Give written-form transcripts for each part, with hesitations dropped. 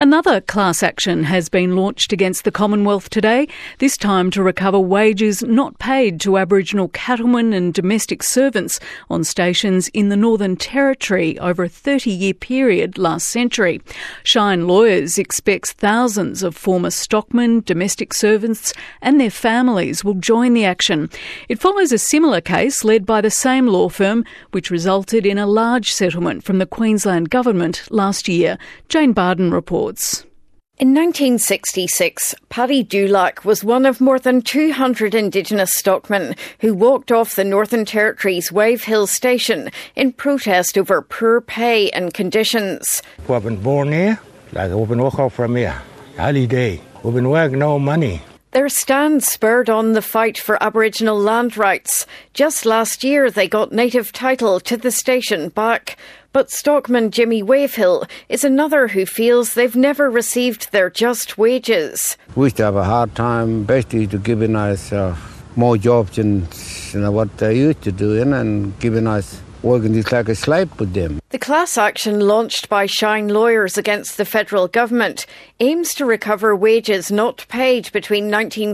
Another class action has been launched against the Commonwealth today, this time to recover wages not paid to Aboriginal cattlemen and domestic servants on stations in the Northern Territory over a 30-year period last century. Shine Lawyers expects thousands of former stockmen, domestic servants and their families will join the action. It follows a similar case led by the same law firm, which resulted in a large settlement from the Queensland Government last year. Jane Barden reports. In 1966, Paddy Dulac was one of more than 200 Indigenous stockmen who walked off the Northern Territory's Wave Hill station in protest over poor pay and conditions. We've been born here, we've been walking off from here, every day. We've been working no money. Their stand spurred on the fight for Aboriginal land rights. Just last year, they got native title to the station back. But stockman Jimmy Wavehill is another who feels they've never received their just wages. We used to have a hard time basically to giving us more jobs than what they used to do and giving us working just like a slave with them. The class action launched by Shine Lawyers against the federal government aims to recover wages not paid between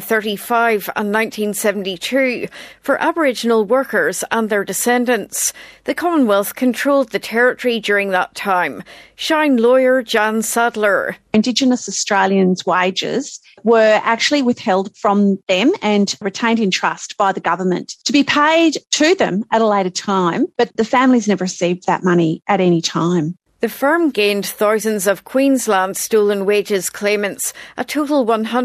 1935 and 1972 for Aboriginal workers and their descendants. The Commonwealth controlled the territory during that time. Shine lawyer Jan Sadler. Indigenous Australians' wages were actually withheld from them and retained in trust by the government to be paid to them at a later time, but the families never received that money at any time. The firm gained thousands of Queensland stolen wages claimants, a total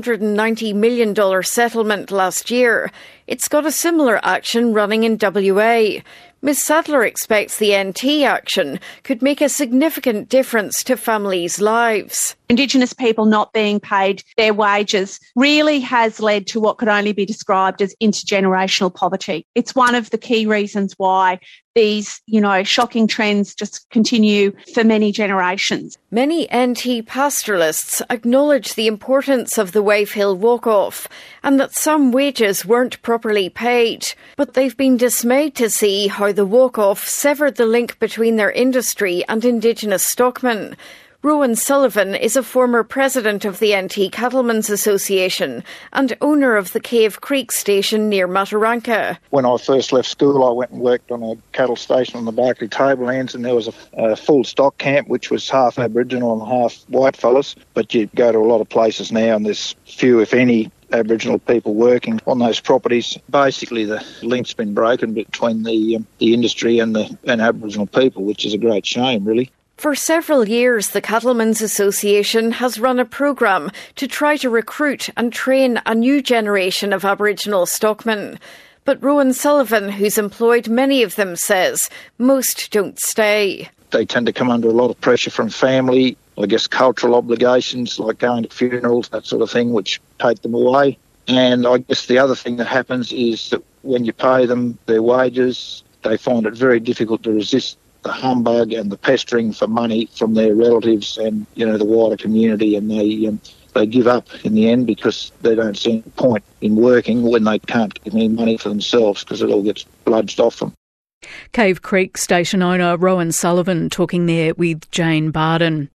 $190 million settlement last year. It's got a similar action running in WA. Ms Sadler expects the NT action could make a significant difference to families' lives. Indigenous people not being paid their wages really has led to what could only be described as intergenerational poverty. It's one of the key reasons why these, shocking trends just continue for many generations. Many NT pastoralists acknowledge the importance of the Wave Hill walk-off and that some wages weren't properly paid. But they've been dismayed to see how the walk-off severed the link between their industry and Indigenous stockmen. Rowan Sullivan is a former president of the NT Cattlemen's Association and owner of the Cave Creek station near Mataranka. When I first left school, I went and worked on a cattle station on the Barkly Tablelands, and there was a full stock camp which was half Aboriginal and half white fellas. But you go to a lot of places now and there's few, if any, Aboriginal people working on those properties. Basically, the link's been broken between the industry and Aboriginal people, which is a great shame, really. For several years, the Cattlemen's Association has run a programme to try to recruit and train a new generation of Aboriginal stockmen. But Rowan Sullivan, who's employed many of them, says most don't stay. They tend to come under a lot of pressure from family, I guess cultural obligations like going to funerals, that sort of thing, which take them away. And I guess the other thing that happens is that when you pay them their wages, they find it very difficult to resist the humbug and the pestering for money from their relatives and, the wider community, and they give up in the end because they don't see any point in working when they can't get any money for themselves because it all gets bludged off them. Cave Creek station owner Rowan Sullivan talking there with Jane Barden.